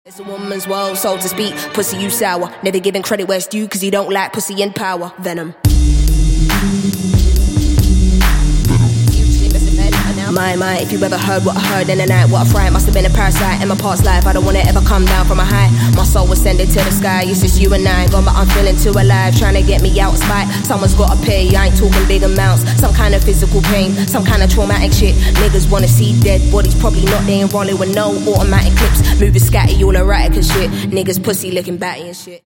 It's a woman's world, so to speak. Pussy, you sour. Never giving credit where it's due, cause you don't like pussy in power. Venom. My, if you ever heard what I heard in the night, what I fright, must have been a parasite in my past life. I don't wanna ever come down from a high. My soul was sending to the sky. It's just you and I, gone, but I'm feeling too alive. Trying to get me out of spite. Someone's gotta pay. I ain't talking big amounts. Some kind of physical pain, some kind of traumatic shit. Niggas wanna see dead bodies, probably not. They ain't rolling with no automatic clips. Moving scatty, all erratic and shit. Niggas pussy looking batty and shit.